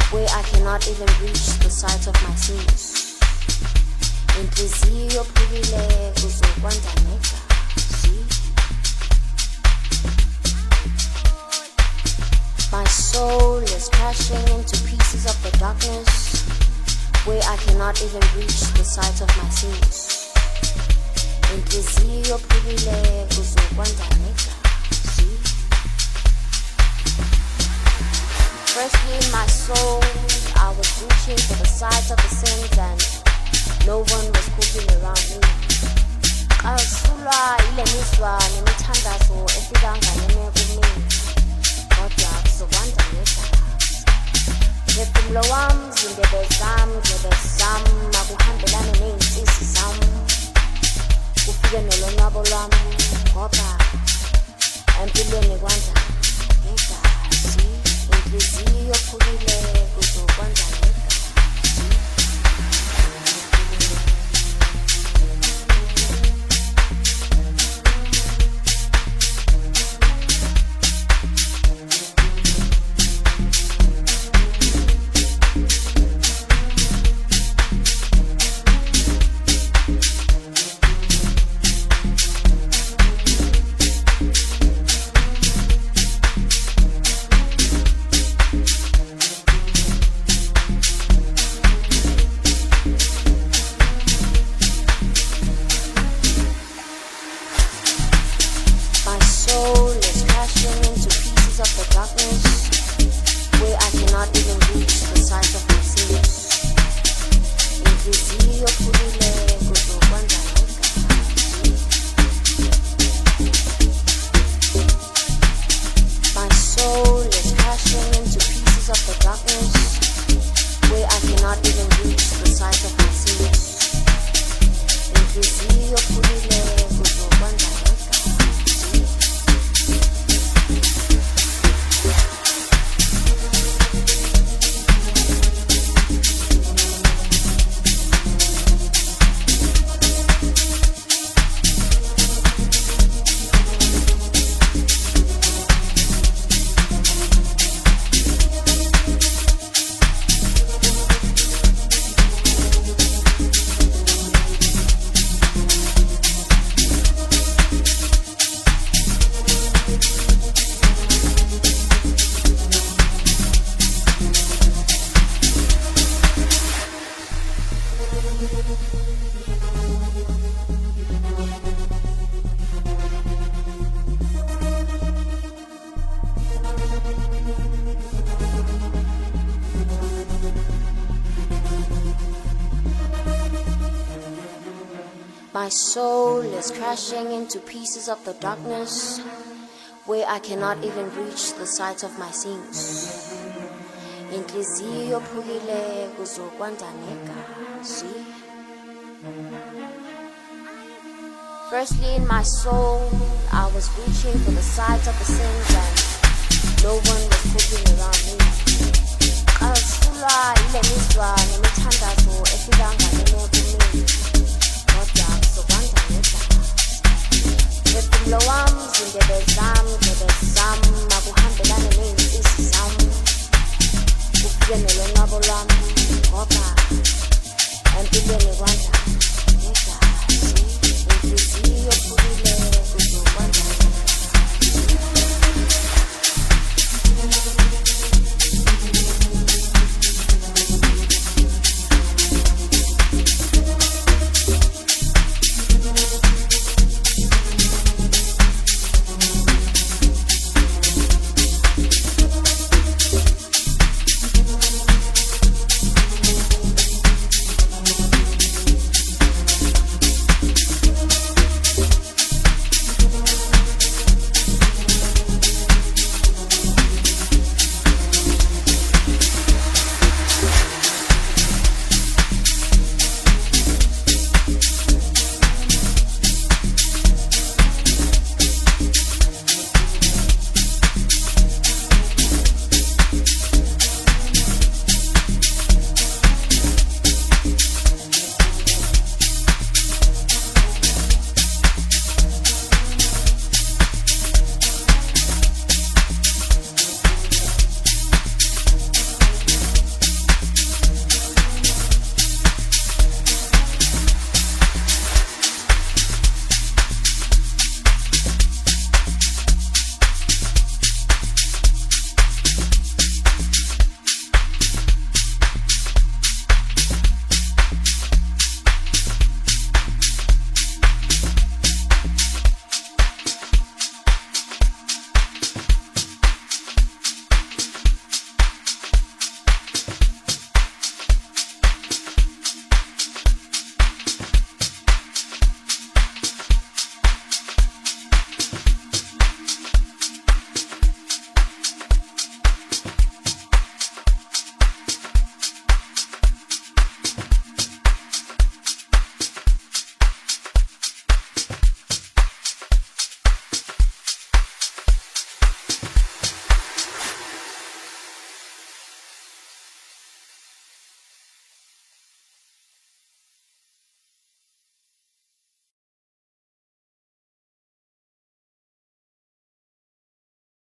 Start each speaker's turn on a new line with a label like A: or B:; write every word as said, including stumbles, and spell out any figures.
A: where I cannot even reach the sight of my sins. Inhliziyo phukile kuzokwenza negazi. My soul is crashing into pieces of the darkness, where I cannot even reach the sight of my sins. Inhliziyo phukile kuzokwenza negazi. Firstly, in my soul, I was reaching for the sight of the sins and no one was cooking around me. Qasulwa ile miswa nemithandazo efika ngalene kimi. Kodwa kuzokwanda negazi. Phefumulo wami, zindebe zami, ndlebe zami, akuhambelane ney'nsisi zami. Kufike nolonwabo lwami, ngoba empilweni kwanda negazi. Inhliziyo phukile kuzokwenza negazi. My soul is crashing into pieces of the darkness, where I cannot even reach the sight of my sins. Inhliziyo phukile kuzokwenza negazi. Firstly, in my soul, I was reaching for the sight of the sins and no one was cooking around me. Qasulwa ile miswa nemithandazo efika ngalene kimi. Kodwa kuzokwanda negazi. Phefumulo wami, zindebe zami, ndlebe zami, akuhambelane ney'nsisi zami. Kufike nolonwabo lwami, ngoba empilweni kwanda